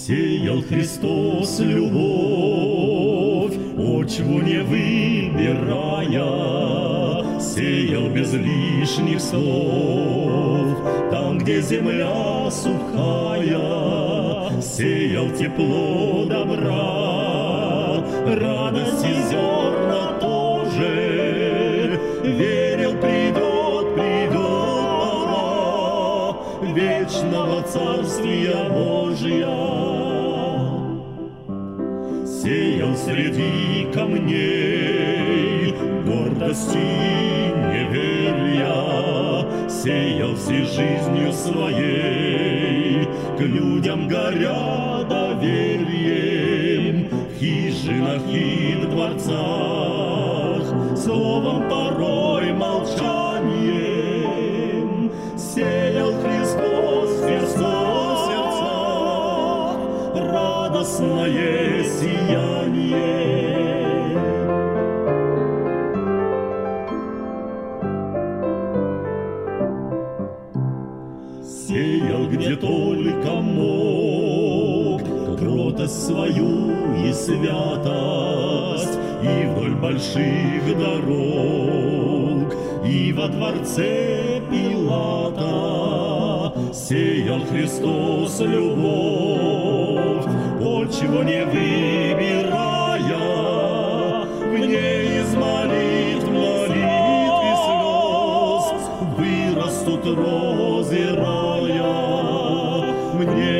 Сеял Христос любовь, почву не выбирая, сеял без лишних слов. Там, где земля сухая, сеял тепло добра, радости зерна тоже, верил, придет пора вечного Царствия Божия. Сеял среди камней гордости неверия, сеял всей жизнью своей, к людям горя доверием, в хижинах и дворцах, словом порой молчанием. Сеял Христос в сердцах радостное сияние. Сеял, где только мог, кротость свою и святость, и вдоль больших дорог, и во дворце Пилата. Сеял Христос любовь, почву не выбирая, в ней из молитв и слез вырастут розы рая. Мне